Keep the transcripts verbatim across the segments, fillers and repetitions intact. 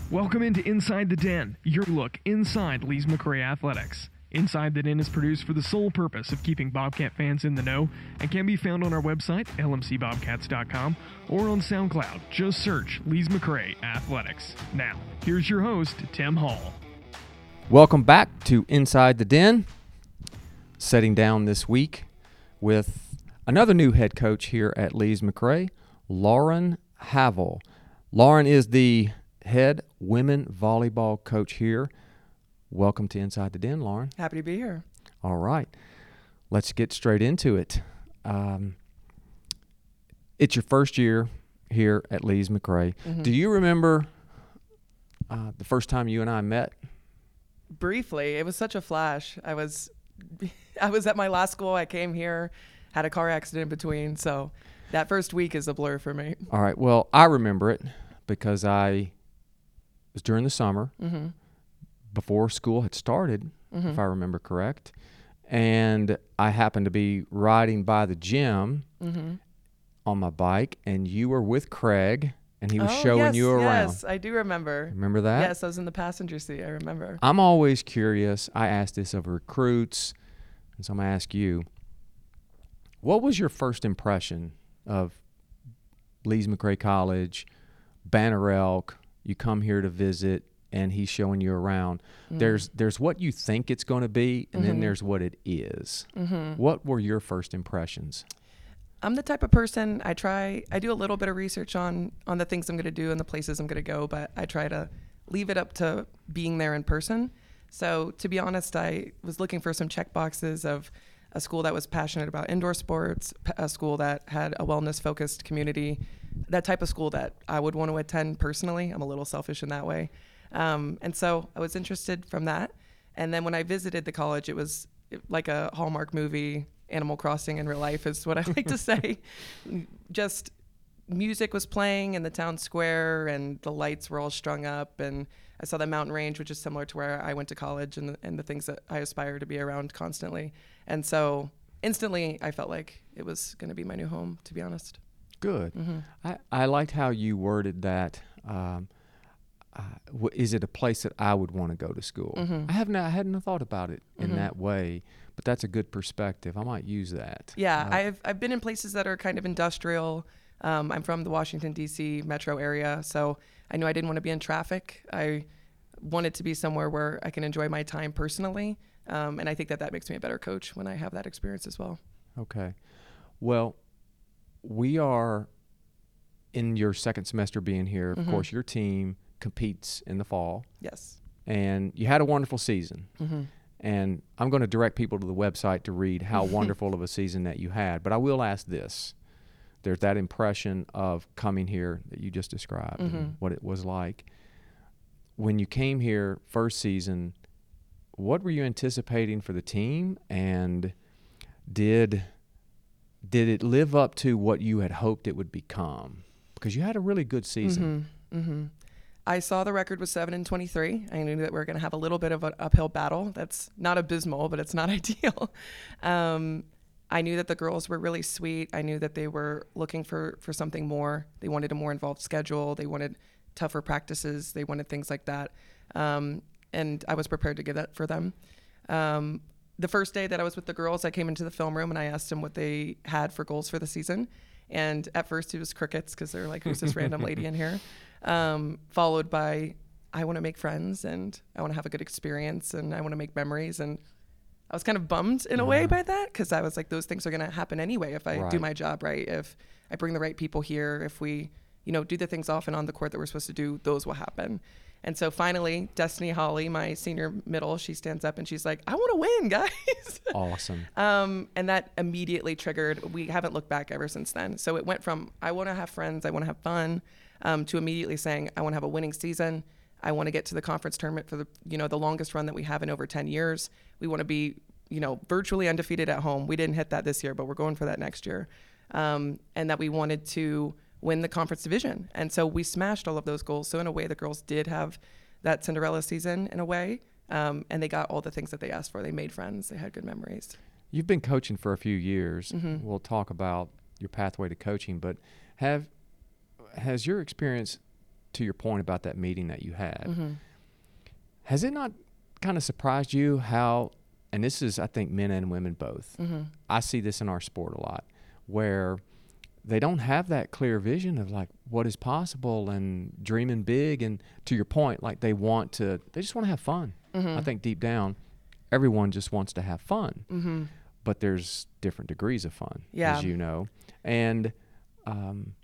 Welcome into Inside the Den, your look inside Lees McRae Athletics. Inside the Den is produced for the sole purpose of keeping Bobcat fans in the know and can be found on our website, L M C bobcats dot com, or on SoundCloud. Just search Lees McRae Athletics. Now, here's your host, Tim Hall. Welcome back to Inside the Den. Sitting down this week with another new head coach here at Lees McRae, Lauren Havel. Lauren is the head women volleyball coach here. Welcome to Inside the Den, Lauren. Happy to be here. All right. Let's get straight into it. Um, it's your first year here at Lees McRae. Mm-hmm. Do you remember uh, the first time you and I met? Briefly. It was such a flash. I was I was at my last school. I came here, had a car accident in between. So that first week is a blur for me. All right. Well, I remember it because I it was during the summer. Mm-hmm. Before school had started, mm-hmm. if I remember correct. And I happened to be riding by the gym mm-hmm. on my bike, and you were with Craig, and he was oh, showing yes, you around. Yes, I do remember. Remember that? Yes, I was in the passenger seat. I remember. I'm always curious. I ask this of recruits, and so I'm going to ask you, what was your first impression of Lees McRae College, Banner Elk? You come here to visit, and he's showing you around. Mm. There's there's what you think it's going to be, and mm-hmm. then there's what it is. Mm-hmm. What were your first impressions? I'm the type of person, I try, I do a little bit of research on, on the things I'm going to do and the places I'm going to go, but I try to leave it up to being there in person. So to be honest, I was looking for some check boxes of a school that was passionate about indoor sports, a school that had a wellness-focused community, that type of school that I would want to attend personally. I'm a little selfish in that way. Um, and so I was interested from that. And then when I visited the college, it was like a Hallmark movie, Animal Crossing in real life is what I like to say. Just music was playing in the town square and the lights were all strung up. And I saw the mountain range, which is similar to where I went to college and the, and the things that I aspire to be around constantly. And so instantly I felt like it was going to be my new home, to be honest. Good. Mm-hmm. I, I liked how you worded that. Um, Uh, w- is it a place that I would want to go to school? Mm-hmm. I haven't, I hadn't thought about it in mm-hmm. that way, but that's a good perspective. I might use that. Yeah, uh, I've I've been in places that are kind of industrial. Um, I'm from the Washington, D C metro area, so I knew I didn't want to be in traffic. I wanted to be somewhere where I can enjoy my time personally, um, and I think that that makes me a better coach when I have that experience as well. Okay. Well, we are in your second semester being here. Of mm-hmm. course, your team competes in the fall. Yes. And you had a wonderful season. Mm-hmm. And I'm going to direct people to the website to read how wonderful of a season that you had. But I will ask this. There's that impression of coming here that you just described mm-hmm. and what it was like. When you came here first season, what were you anticipating for the team? And did did it live up to what you had hoped it would become? Because you had a really good season. Mm-hmm. Mm-hmm. I saw the record was seven and twenty-three. I knew that we are going to have a little bit of an uphill battle. That's not abysmal, but it's not ideal. Um, I knew that the girls were really sweet. I knew that they were looking for, for something more. They wanted a more involved schedule. They wanted tougher practices. They wanted things like that. Um, and I was prepared to give that for them. Um, the first day that I was with the girls, I came into the film room and I asked them what they had for goals for the season. And at first it was crickets because they're like, who's this random lady in here? Um, followed by, I want to make friends and I want to have a good experience and I want to make memories. And I was kind of bummed in a way by that because I was like, those things are going to happen anyway if I right. do my job right. If I bring the right people here, if we, you know, do the things off and on the court that we're supposed to do, those will happen. And so finally, Destiny Holly, my senior middle, she stands up and she's like, I want to win, guys. Awesome. um, and that immediately triggered, we haven't looked back ever since then. So it went from, I want to have friends, I want to have fun, um, to immediately saying, I want to have a winning season. I want to get to the conference tournament for the, you know, the longest run that we have in over ten years. We want to be, you know, virtually undefeated at home. We didn't hit that this year, but we're going for that next year. Um, and that we wanted to win the conference division. And so we smashed all of those goals. So in a way, the girls did have that Cinderella season in a way. Um, and they got all the things that they asked for. They made friends. They had good memories. You've been coaching for a few years. Mm-hmm. We'll talk about your pathway to coaching, but have has your experience to your point about that meeting that you had, Mm-hmm. has it not kind of surprised you how, and this is, I think, men and women both, Mm-hmm. I see this in our sport a lot, where they don't have that clear vision of like what is possible and dreaming big. And to your point, like they want to, they just want to have fun. Mm-hmm. I think deep down, everyone just wants to have fun, Mm-hmm. but there's different degrees of fun, Yeah. as you know, and um,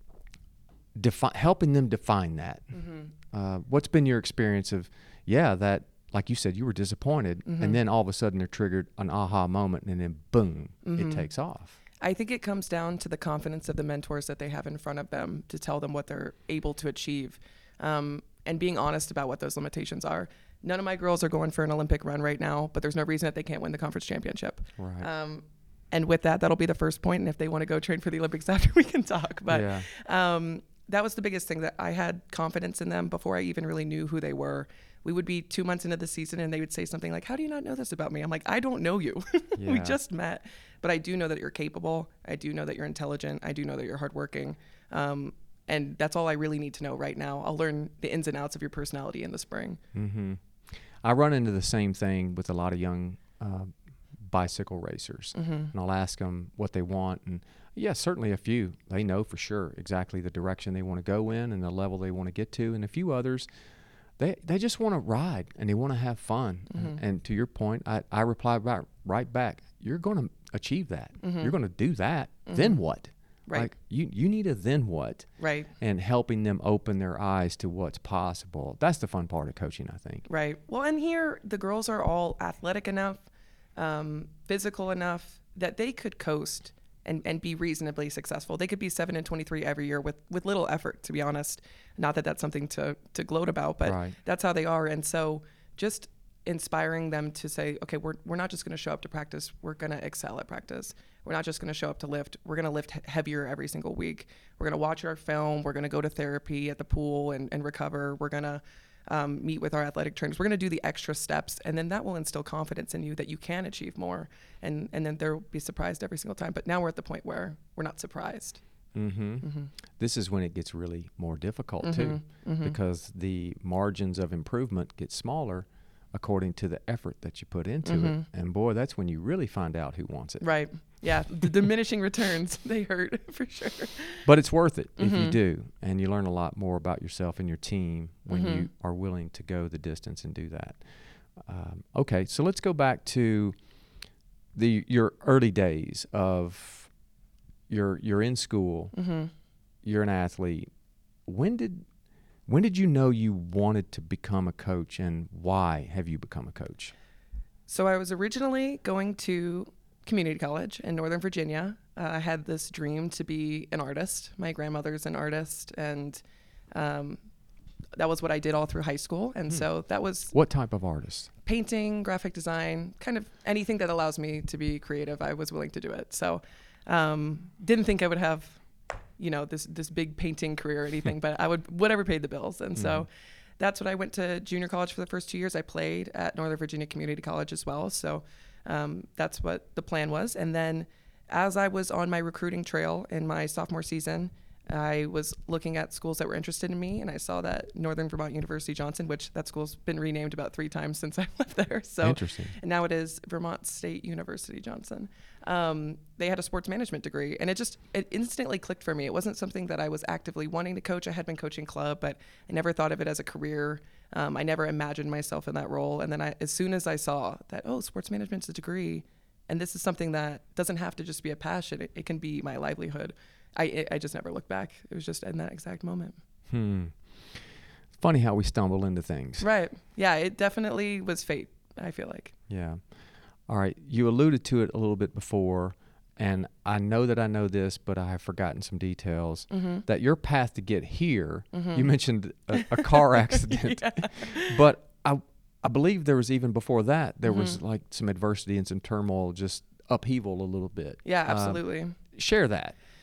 defi- helping them define that. Mm-hmm. Uh, what's been your experience of, yeah, that, like you said, you were disappointed, Mm-hmm. and then all of a sudden they're triggered an aha moment, and then boom, Mm-hmm. it takes off. I think it comes down to the confidence of the mentors that they have in front of them to tell them what they're able to achieve, um, and being honest about what those limitations are. None of my girls are going for an Olympic run right now, but there's no reason that they can't win the conference championship. Right. Um, and with that, that'll be the first point. And if they want to go train for the Olympics after, we can talk. But yeah. um, that was the biggest thing, that I had confidence in them before I even really knew who they were. We would be two months into the season and they would say something like, how do you not know this about me? I'm like, I don't know you. Yeah. We just met, but I do know that you're capable. I do know that you're intelligent. I do know that you're hardworking. Um, and that's all I really need to know right now. I'll learn the ins and outs of your personality in the spring. Mm-hmm. I run into the same thing with a lot of young uh, bicycle racers, Mm-hmm. and I'll ask them what they want, and yeah, certainly a few, they know for sure exactly the direction they want to go in and the level they want to get to, and a few others, they they just want to ride and they want to have fun. Mm-hmm. And, and to your point, I, I reply back, right back, you're going to achieve that. Mm-hmm. You're going to do that. Mm-hmm. Then what? Right. Like you, you need a then what, Right. and helping them open their eyes to what's possible. That's the fun part of coaching, I think. Right. Well, and here the girls are all athletic enough, um, physical enough that they could coast and, and be reasonably successful. They could be seven and twenty-three every year with, with little effort, to be honest. Not that that's something to, to gloat about, but Right. that's how they are. And so just inspiring them to say, okay, we're, we're not just going to show up to practice. We're going to excel at practice. We're not just going to show up to lift. We're going to lift he- heavier every single week. We're going to watch our film. We're going to go to therapy at the pool and, and recover. We're going to um, meet with our athletic trainers. We're going to do the extra steps. And then that will instill confidence in you that you can achieve more. And, and then they'll be surprised every single time. But now we're at the point where we're not surprised. Mm-hmm. Mm-hmm. This is when it gets really more difficult Mm-hmm. too, Mm-hmm. because the margins of improvement get smaller according to the effort that you put into it. Mhm. And boy, that's when you really find out who wants it. Right. Yeah. The diminishing returns, they hurt for sure. But it's worth it if you Mhm. do, and you learn a lot more about yourself and your team when Mhm. you are willing to go the distance and do that. Um, okay, so let's go back to the your early days of you're you're in school, Mm-hmm. you're an athlete. When did when did you know you wanted to become a coach, and why have you become a coach? So I was originally going to community college in Northern Virginia. Uh, I had this dream to be an artist. My grandmother's an artist, and um, that was what I did all through high school. And Hmm. so that was What type of artist? painting, graphic design, kind of anything that allows me to be creative. I was willing to do it. So um, didn't think I would have, you know, this this big painting career or anything, but I would whatever paid the bills. And so Mhm. that's what I went to junior college for the first two years. I played at Northern Virginia Community College as well. So um, that's what the plan was. And then as I was on my recruiting trail in my sophomore season, I was looking at schools that were interested in me, and I saw that Northern Vermont University Johnson, which that school's been renamed about three times since I left there. So Interesting. and now it is Vermont State University Johnson. Um, they had a sports management degree, and it just it instantly clicked for me. It wasn't something that I was actively wanting to coach. I had been coaching club, but I never thought of it as a career. Um, I never imagined myself in that role. And then I, as soon as I saw that, oh, sports management's a degree, and this is something that doesn't have to just be a passion. It, it can be my livelihood. I it, I just never looked back. It was just in that exact moment. Hmm. Funny how we stumble into things. Right. Yeah, it definitely was fate, I feel like. Yeah. All right. You alluded to it a little bit before, and I know that I know this, but I have forgotten some details. Mm-hmm. That your path to get here, Mhm. you mentioned a, a car accident, Yeah. but I I believe there was even before that, there was Mhm. like some adversity and some turmoil, just upheaval a little bit. Yeah, Um, absolutely. share that.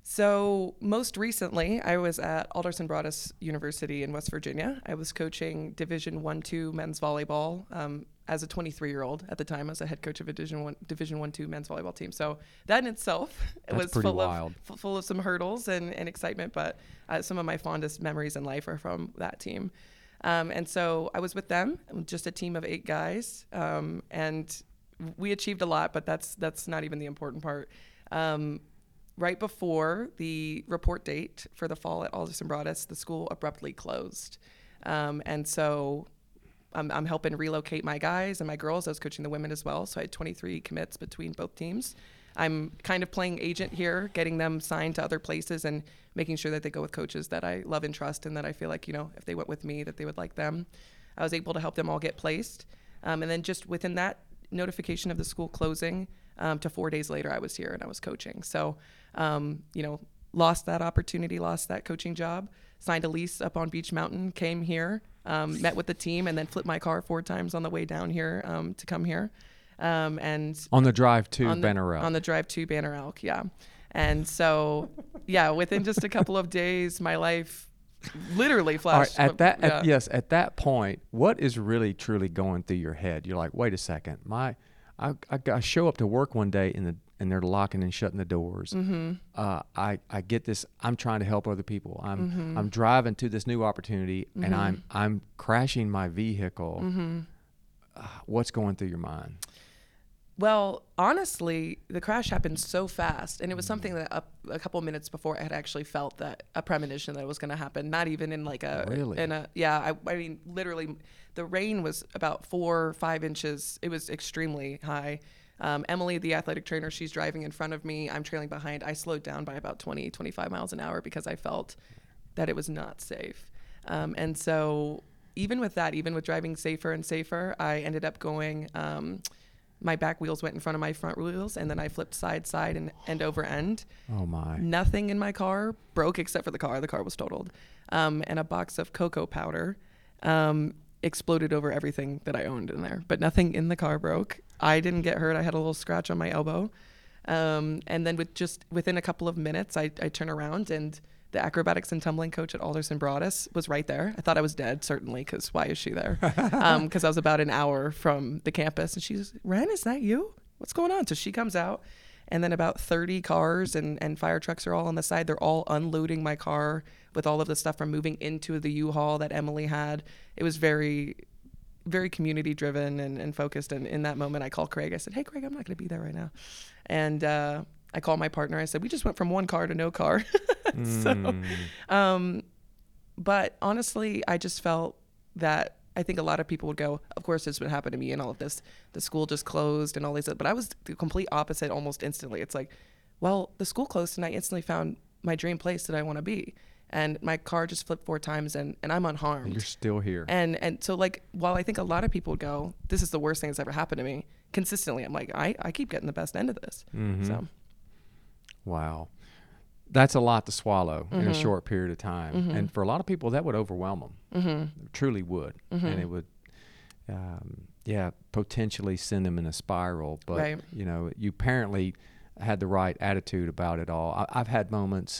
So most recently, I was at Alderson Broaddus University in West Virginia. I was coaching Division One Two men's volleyball um, as a twenty-three-year-old at the time. I was a head coach of a Division One Division One Two men's volleyball team. So that in itself That's was pretty full wild. of f- full of some hurdles and, and excitement. But uh, some of my fondest memories in life are from that team. Um, and so I was with them, just a team of eight guys, um, and we achieved a lot. But that's that's not even the important part. Um, Right before the report date for the fall at Alderson Broaddus, the school abruptly closed. Um, and so I'm, I'm helping relocate my guys and my girls. I was coaching the women as well. So I had twenty-three commits between both teams. I'm kind of playing agent here, getting them signed to other places and making sure that they go with coaches that I love and trust and that I feel like, you know, if they went with me, that they would like them. I was able to help them all get placed. Um, and then just within that notification of the school closing, um, to four days later, I was here and I was coaching. So, um, you know, lost that opportunity, lost that coaching job, signed a lease up on Beach Mountain, came here, um, met with the team, and then flipped my car four times on the way down here um, to come here. Um, and On the drive to on the, Banner Elk. On the drive to Banner Elk, yeah. And so, yeah, within just a couple of days, my life literally All right, flashed. at that, yeah. at, yes, at that point, what is really truly going through your head? You're like, wait a second, my, I, I, I show up to work one day and the and they're locking and shutting the doors. Mm-hmm. Uh, I I get this. I'm trying to help other people. I'm Mm-hmm. I'm driving to this new opportunity Mm-hmm. and I'm I'm crashing my vehicle. Mm-hmm. Uh, what's going through your mind? Well, honestly, the crash happened so fast, and it was something that up a couple of minutes before I had actually felt that a premonition that it was going to happen. Not even in like a Really? in a yeah. I, I mean, literally, the rain was about four or five inches. It was extremely high. Um, Emily, the athletic trainer, she's driving in front of me. I'm trailing behind. I slowed down by about twenty, twenty-five miles an hour because I felt that it was not safe. Um, and so, even with that, even with driving safer and safer, I ended up going. Um, My back wheels went in front of my front wheels, and then I flipped side, side, and end over end. Oh my! Nothing in my car broke except for the car. The car was totaled. Um, and a box of cocoa powder um, exploded over everything that I owned in there. But nothing in the car broke. I didn't get hurt. I had a little scratch on my elbow. Um, and then with just within a couple of minutes, I, I turn around and the acrobatics and tumbling coach at Alderson Broaddus was right there. I thought I was dead, certainly, because why is she there? Because um, I was about an hour from the campus. And she's, Ren, is that you? What's going on? So she comes out, and then about thirty cars and, and fire trucks are all on the side. They're all unloading my car with all of the stuff from moving into the U-Haul that Emily had. It was very, very community driven and, and focused. And in that moment, I called Craig. I said, hey, Craig, I'm not going to be there right now. And uh, I called my partner. I said, we just went from one car to no car. so, Mm. um, but honestly, I just felt that I think a lot of people would go, of course, this would happen to me and all of this. The school just closed and all these, but I was the complete opposite almost instantly. It's like, well, the school closed and I instantly found my dream place that I want to be. And my car just flipped four times and, and I'm unharmed. You're still here. And and so like, while I think a lot of people would go, this is the worst thing that's ever happened to me, consistently, I'm like, I, I keep getting the best end of this. Mhm. So. Wow. That's a lot to swallow Mm-hmm. in a short period of time. Mm-hmm. And for a lot of people, that would overwhelm them. Mm-hmm. It truly would. Mm-hmm. And it would, um, yeah, potentially send them in a spiral. But, Right. you know, you apparently had the right attitude about it all. I, I've had moments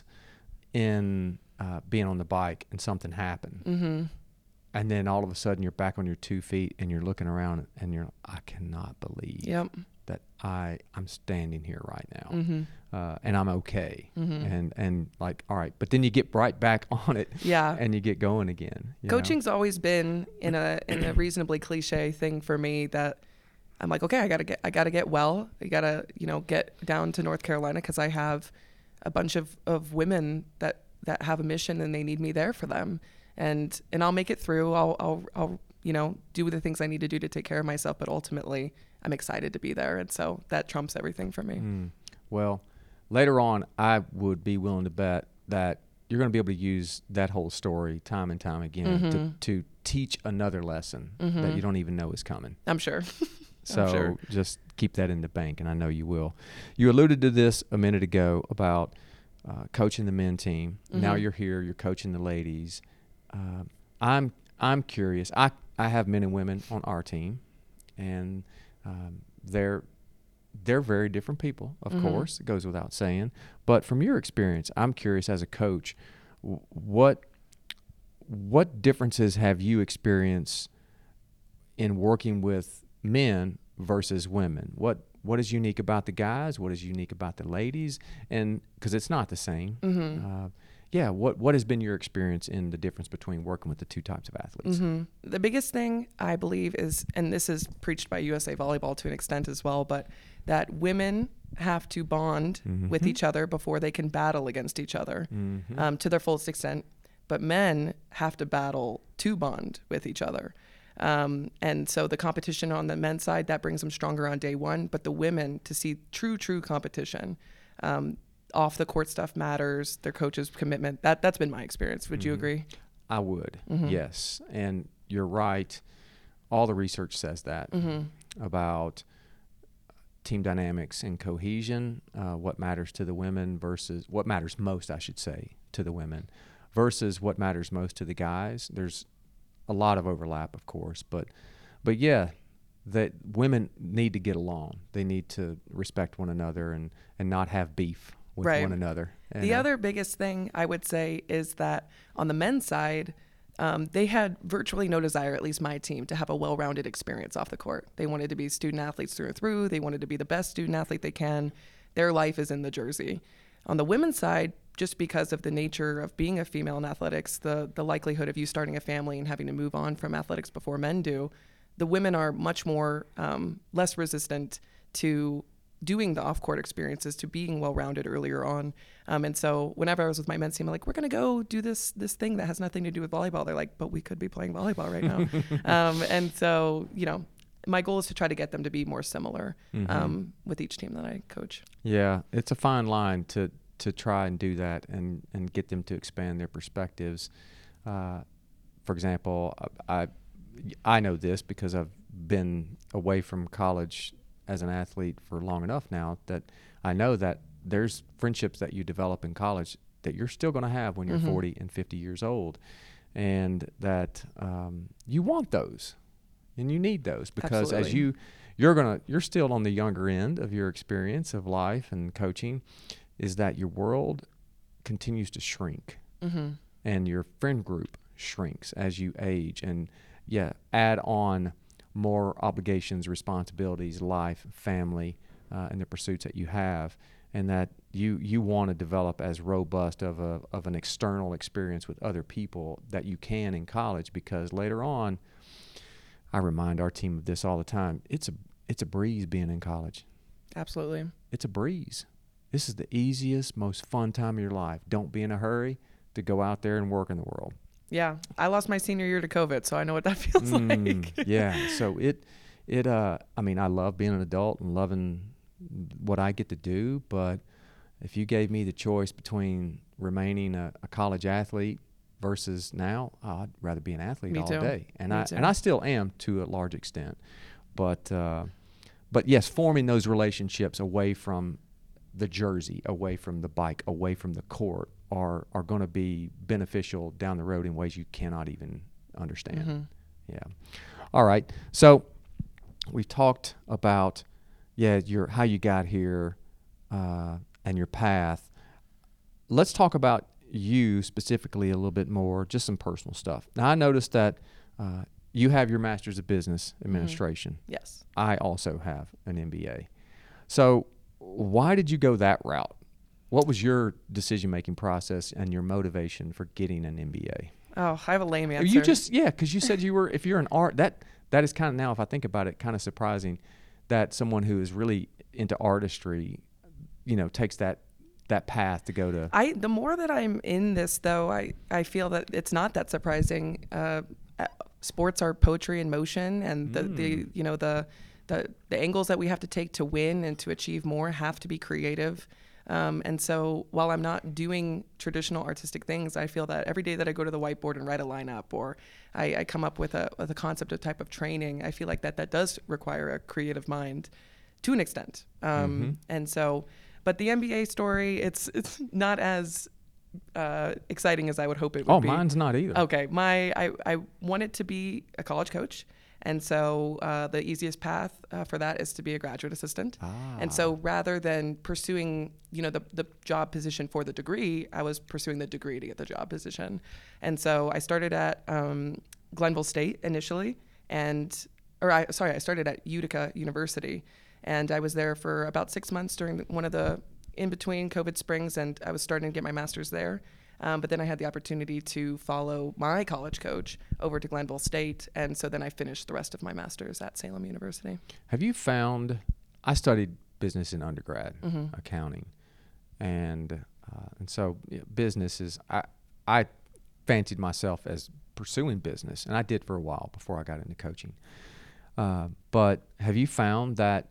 in uh, being on the bike and something happened. Mm-hmm. And then all of a sudden you're back on your two feet and you're looking around and you're, I cannot believe Yep. that I, I'm standing here right now. Mm-hmm. Uh, and I'm okay. Mm-hmm. And, and like, all right, but then you get right back on it Yeah. and you get going again. you know? Coaching's always been in a in a reasonably cliche thing for me that I'm like, okay, I gotta get I gotta get well. I gotta you know get down to North Carolina because I have a bunch of, of women that, that have a mission and they need me there for them. And and I'll make it through. I'll I'll I'll you know do the things I need to do to take care of myself. But ultimately, I'm excited to be there, and so that trumps everything for me. Mm. Well, later on, I would be willing to bet that you're going to be able to use that whole story time and time again Mm-hmm. to, to teach another lesson Mm-hmm. that you don't even know is coming. I'm sure. So sure. just keep that in the bank, and I know you will. You alluded to this a minute ago about uh, coaching the men team. Mm-hmm. Now you're here, you're coaching the ladies. Uh, I'm I'm curious. I, I have men and women on our team, and um, they're they're very different people, of Mm-hmm. course. It goes without saying. But from your experience, I'm curious as a coach, w- what what differences have you experienced in working with men versus women? What what is unique about the guys? What is unique about the ladies? And because it's not the same. Mm-hmm. Uh, yeah. What what has been your experience in the difference between working with the two types of athletes? Mm-hmm. The biggest thing I believe is, and this is preached by U S A Volleyball to an extent as well, but that women have to bond Mm-hmm. with each other before they can battle against each other Mm-hmm. um, to their fullest extent. But men have to battle to bond with each other. Um, and so the competition on the men's side, that brings them stronger on day one. But the women, to see true, true competition, um, off the court stuff matters, their coach's commitment. That, that's been my experience. Would you Mhm. agree? I would, Mhm. yes. And you're right. All the research says that Mm-hmm. about team dynamics and cohesion, uh, what matters to the women versus what matters most, I should say, to the women versus what matters most to the guys. There's a lot of overlap, of course, but but yeah, that women need to get along. They need to respect one another and, and not have beef with Right. one another. And, The uh, other biggest thing I would say is that on the men's side, um, they had virtually no desire, at least my team, to have a well-rounded experience off the court. They wanted to be student athletes through and through. They wanted to be the best student athlete they can. Their life is in the jersey. On the women's side, just because of the nature of being a female in athletics, the the likelihood of you starting a family and having to move on from athletics before men do, the women are much more um, less resistant to doing the off-court experiences, to being well-rounded earlier on. Um, and so whenever I was with my men's team, I'm like, we're going to go do this this thing that has nothing to do with volleyball. They're like, but we could be playing volleyball right now. um, and so, you know, my goal is to try to get them to be more similar Mhm. um, with each team that I coach. Yeah, it's a fine line to to try and do that and, and get them to expand their perspectives. Uh, for example, I I know this because I've been away from college as an athlete for long enough now that I know that there's friendships that you develop in college that you're still going to have when you're Mhm. forty and fifty years old, and that um, you want those and you need those because as Absolutely. you you're gonna you're still on the younger end of your experience of life and coaching, is that your world continues to shrink Mm-hmm. and your friend group shrinks as you age, and yeah, add on more obligations, responsibilities, life, family, uh, and the pursuits that you have, and that you you want to develop as robust of a of an external experience with other people that you can in college, because later on, I remind our team of this all the time. It's a it's a breeze being in college. Absolutely. It's a breeze. This is the easiest, most fun time of your life. Don't be in a hurry to go out there and work in the world. Yeah. I lost my senior year to COVID, so I know what that feels Mm, like. yeah. So it, it. Uh, I mean, I love being an adult and loving what I get to do. But if you gave me the choice between remaining a, a college athlete versus now, oh, I'd rather be an athlete Me all too. day. And Me I too. and I still am to a large extent. But uh, but yes, forming those relationships away from the jersey, away from the bike, away from the court, are are going to be beneficial down the road in ways you cannot even understand. Mhm. Yeah. All right. So we've talked about, yeah, your how you got here uh, and your path. Let's talk about you specifically a little bit more, just some personal stuff. Now, I noticed that uh, you have your Master's of Business Administration. Yes. I also have an M B A. So why did you go that route? What was your decision-making process and your motivation for getting an M B A? Oh, I have a lame answer. You just, yeah, because you said you were, if you're an art, that that is kind of, now if I think about it, kind of surprising that someone who is really into artistry, you know, takes that that path to go to. I the more that I'm in this, though, I, I feel that it's not that surprising. Uh, uh, sports are poetry in motion, and the, the you know the, the the angles that we have to take to win and to achieve more have to be creative. Um, and so while I'm not doing traditional artistic things, I feel that every day that I go to the whiteboard and write a lineup, or I, I come up with a with a concept of type of training, I feel like that that does require a creative mind to an extent. Um, Mm-hmm. And so, but the M B A story, it's it's not as uh, exciting as I would hope it would Oh, be. mine's not either. Okay, my I, I wanted to be a college coach, And so uh, the easiest path uh, for that is to be a graduate assistant. Ah. And so rather than pursuing, you know, the, the job position for the degree, I was pursuing the degree to get the job position. And so I started at um, Glenville State initially, and, or I, sorry, I started at Utica University. And I was there for about six months during one of the in-between COVID springs, and I was starting to get my master's there. Um, but then I had the opportunity to follow my college coach over to Glenville State, and so then I finished the rest of my master's at Salem University. Have you found, I studied business in undergrad, Mm-hmm. accounting, and uh, and so you know, business is, I, I fancied myself as pursuing business, and I did for a while before I got into coaching. Uh, but have you found that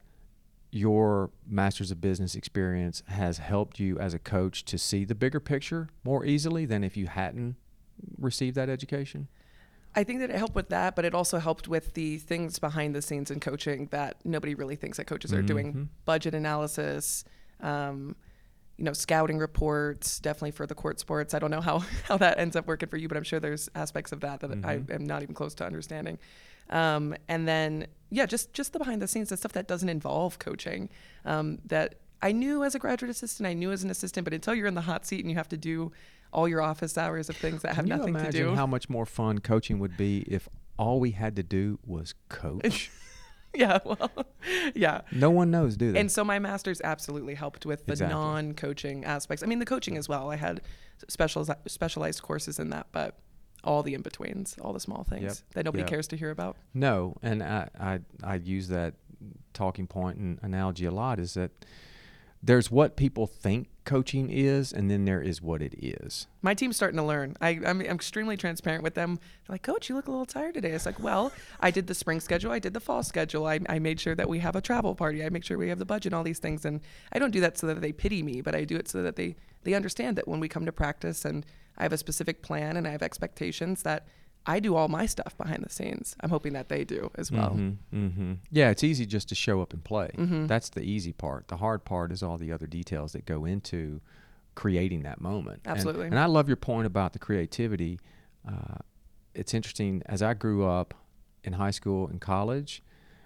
your Master's of Business experience has helped you as a coach to see the bigger picture more easily than if you hadn't received that education? I think that it helped with that, but it also helped with the things behind the scenes in coaching that nobody really thinks that coaches are Mm-hmm. doing. Budget analysis, um, you know, scouting reports, definitely for the court sports. I don't know how, how that ends up working for you, but I'm sure there's aspects of that that Mm-hmm. I am not even close to understanding. Um, and then, yeah, just, just the behind the scenes, the stuff that doesn't involve coaching, um, that I knew as a graduate assistant, I knew as an assistant, but until you're in the hot seat and you have to do all your office hours of things that have Can you nothing to imagine do. how much more fun coaching would be if all we had to do was coach? Yeah, well, yeah. No one knows, do they? And so my master's absolutely helped with the Exactly. non-coaching aspects. I mean, the coaching as well. I had special specialized courses in that, but all the in-betweens, all the small things Yep. that nobody Yep. cares to hear about. No, and I, I I use that talking point and analogy a lot, is that there's what people think coaching is, and then there is what it is. My team's starting to learn. I, I'm, I'm extremely transparent with them. They're like, Coach, you look a little tired today. It's like, well, I did the spring schedule. I did the fall schedule. I, I made sure that we have a travel party. I make sure we have the budget, all these things. And I don't do that so that they pity me, but I do it so that they, they understand that when we come to practice and I have a specific plan and I have expectations, that I do all my stuff behind the scenes. I'm hoping that they do as well. Mm-hmm, mm-hmm. Yeah, it's easy just to show up and play. Mm-hmm. That's the easy part. The hard part is all the other details that go into creating that moment. And- Absolutely. And, I love your point about the creativity. Uh, it's interesting, as I grew up in high school and college,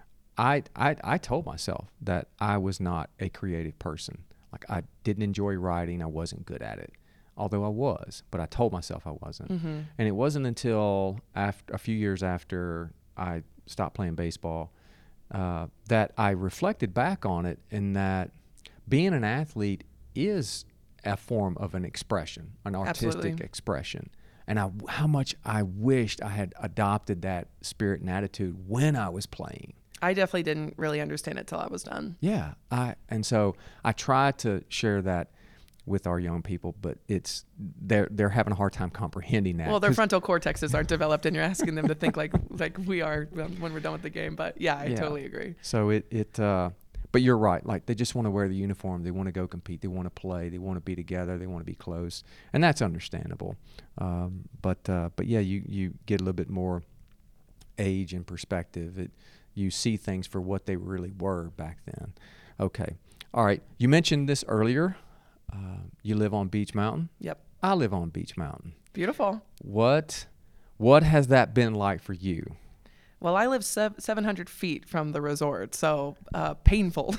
I, I, I told myself that I was not a creative person. Like, I didn't enjoy writing. I wasn't good at it. Although I was, but I told myself I wasn't. Mm-hmm. And it wasn't until after a few years after I stopped playing baseball uh, that I reflected back on it, in that being an athlete is a form of an expression, an artistic Absolutely. expression. And I, how much I wished I had adopted that spirit and attitude when I was playing. I definitely didn't really understand it till I was done. Yeah, I and so I try to share that with our young people, but it's they're they're having a hard time comprehending that. Well, their 'cause- frontal cortexes aren't developed, and you're asking them to think like like we are when we're done with the game. But yeah, I Yeah. totally agree. So it it uh, but you're right. Like, they just want to wear the uniform. They want to go compete. They want to play. They want to be together. They want to be close, and that's understandable. Um, but uh, but yeah, you you get a little bit more age and perspective. It you see things for what they really were back then. Okay, all right. You mentioned this earlier. Uh, you live on Beach Mountain. Yep. I live on Beach Mountain. Beautiful. What what has that been like for you? Well, I live sev- seven hundred feet from the resort, so uh, painful.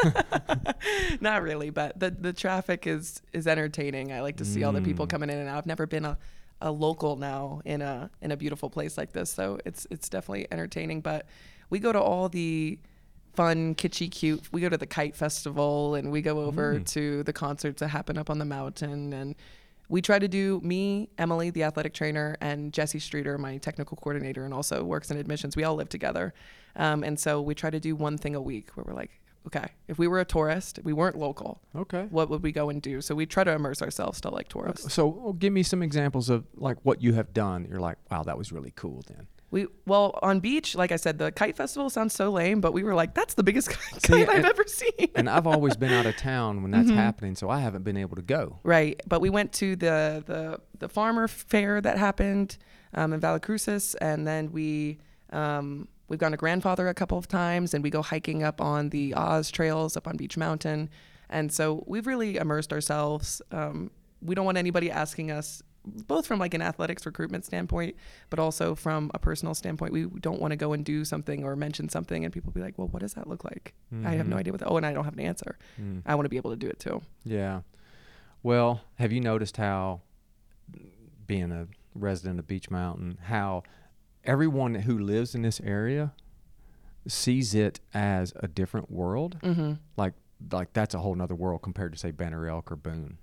Not really, but the the traffic is is entertaining. I like to see all the people Mm. coming in and out. I've never been a, a local now in a in a beautiful place like this, so it's it's definitely entertaining. But we go to all the fun, kitschy, cute. We go to the kite festival, and we go over Mm. to the concerts that happen up on the mountain, and we try to do, me, Emily, the athletic trainer, and Jesse Streeter, my technical coordinator, and also works in admissions. We all live together. Um, and so we try to do one thing a week where we're like, okay, if we were a tourist, we weren't local, Okay. what would we go and do? So we try to immerse ourselves still like tourists. So well, give me some examples of like what you have done. You're like, wow, that was really cool then. We well on beach, like I said, the kite festival sounds so lame, but we were like, that's the biggest kite See, I've and- ever seen. And I've always been out of town when that's Mhm. happening, so I haven't been able to go. Right, but we went to the the the farmer fair that happened um, in Vallecrucis, and then we um, we've gone to Grandfather a couple of times, and we go hiking up on the Oz trails up on Beach Mountain, and so we've really immersed ourselves. Um, we don't want anybody asking us both from like an athletics recruitment standpoint, but also from a personal standpoint. We don't want to go and do something or mention something and people be like, well, what does that look like? Mm-hmm. I have no idea what that, oh, and I don't have an answer. Mm. I want to be able to do it too. Yeah. Well, have you noticed how, being a resident of Beech Mountain, how everyone who lives in this area sees it as a different world? Mm-hmm. Like, like that's a whole nother world compared to, say, Banner Elk or Boone.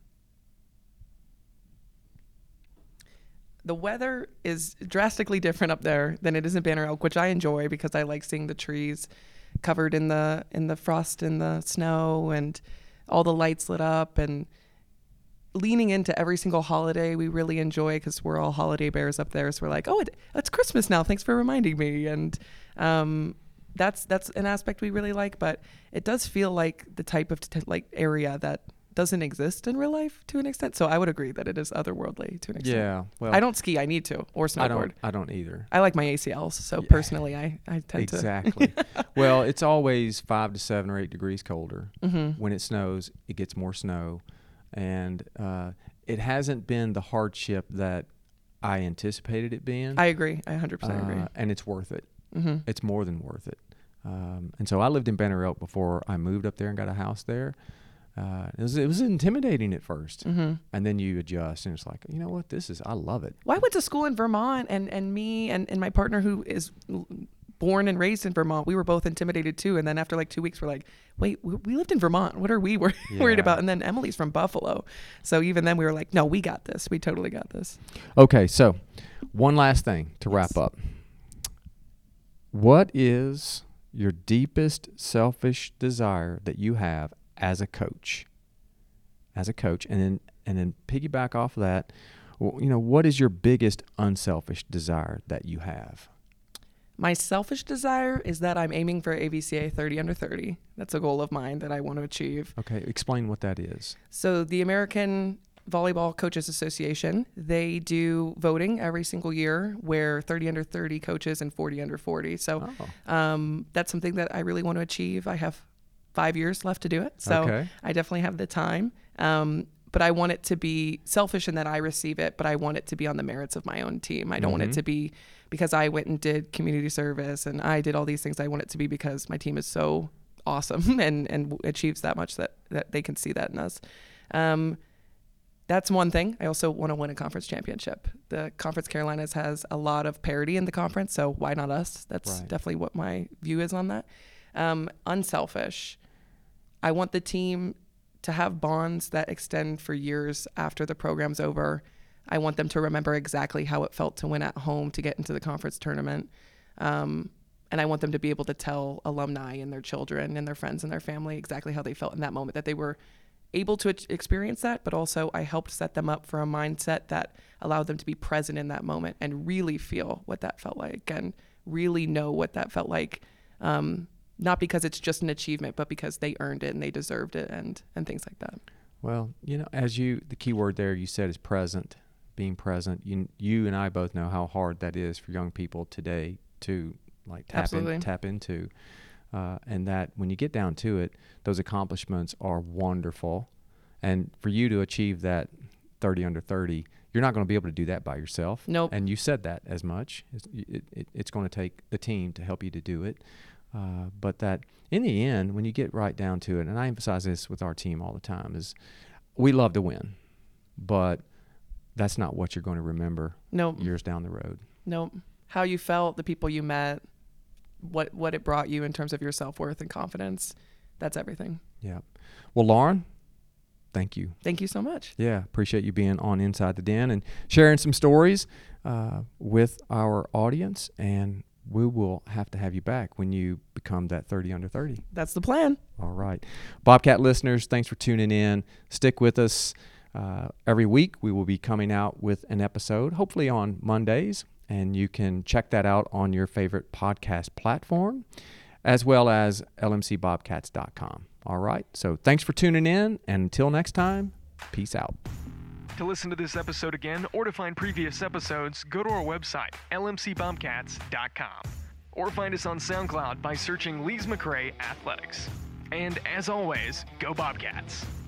The weather is drastically different up there than it is in Banner Elk, which I enjoy because I like seeing the trees covered in the in the frost and the snow and all the lights lit up, and leaning into every single holiday we really enjoy because we're all holiday bears up there. So we're like, oh, it, it's Christmas now. Thanks for reminding me. And um, that's that's an aspect we really like. But it does feel like the type of t- like area that doesn't exist in real life to an extent. So I would agree that it is otherworldly to an extent. Yeah. Well, I don't ski. I need to, or snowboard. I don't, I don't either. I like my A C Ls. So yeah. personally, I, I tend exactly. to. Exactly. Well, it's always five to seven or eight degrees colder. Mm-hmm. When it snows, it gets more snow. And uh, it hasn't been the hardship that I anticipated it being. I agree. I one hundred percent agree. Uh, and it's worth it. Mm-hmm. It's more than worth it. Um, and so I lived in Banner Elk before I moved up there and got a house there. Uh, it was it was intimidating at first, mm-hmm. and then you adjust, and it's like, you know what, this is, I love it. Well, I went to school in Vermont, and, and me and, and my partner who is born and raised in Vermont, we were both intimidated too. And then after like two weeks, we're like, wait, we, we lived in Vermont. What are we wor- yeah. worried about? And then Emily's from Buffalo. So even then we were like, no, we got this. We totally got this. Okay, so one last thing to yes. wrap up. What is your deepest selfish desire that you have as a coach, as a coach, and then and then piggyback off of that, well, you know, what is your biggest unselfish desire that you have? My selfish desire is that I'm aiming for A V C A thirty under thirty. That's a goal of mine that I want to achieve. Okay, explain what that is. So the American Volleyball Coaches Association, they do voting every single year where thirty under thirty coaches and forty under forty. So oh. um, that's something that I really want to achieve. I have five years left to do it. So okay. I definitely have the time. Um, but I want it to be selfish in that I receive it, but I want it to be on the merits of my own team. I don't mm-hmm. want it to be because I went and did community service and I did all these things. I want it to be because my team is so awesome and, and achieves that much that, that they can see that in us. Um, that's one thing. I also want to win a conference championship. The Conference Carolinas has a lot of parity in the conference, so why not us? That's right. Definitely what my view is on that. Um, unselfish. I want the team to have bonds that extend for years after the program's over. I want them to remember exactly how it felt to win at home to get into the conference tournament. Um, and I want them to be able to tell alumni and their children and their friends and their family exactly how they felt in that moment, that they were able to experience that, but also I helped set them up for a mindset that allowed them to be present in that moment and really feel what that felt like and really know what that felt like. Um, Not because it's just an achievement, but because they earned it and they deserved it and, and things like that. Well, you know, as you, the key word there you said is present, being present. You, you and I both know how hard that is for young people today to like tap, in, tap into. Uh, and that when you get down to it, those accomplishments are wonderful. And for you to achieve that thirty under thirty, you're not going to be able to do that by yourself. Nope. And you said that as much. It's, it, it, it's going to take a team to help you to do it. Uh, but that in the end, when you get right down to it, and I emphasize this with our team all the time, is we love to win, but that's not what you're going to remember nope. years down the road. Nope. How you felt, the people you met, what what it brought you in terms of your self-worth and confidence, that's everything. Yeah. Well, Lauren, thank you. Thank you so much. Yeah, appreciate you being on Inside the Den and sharing some stories uh, with our audience, and we will have to have you back when you become that thirty under thirty. That's the plan. All right. Bobcat listeners, thanks for tuning in. Stick with us. Uh, every week we will be coming out with an episode, hopefully on Mondays, and you can check that out on your favorite podcast platform, as well as L M C bobcats dot com. All right. So thanks for tuning in, and until next time, peace out. To listen to this episode again or to find previous episodes, go to our website, L M C bobcats dot com, or find us on SoundCloud by searching Lees McRae Athletics. And as always, go Bobcats!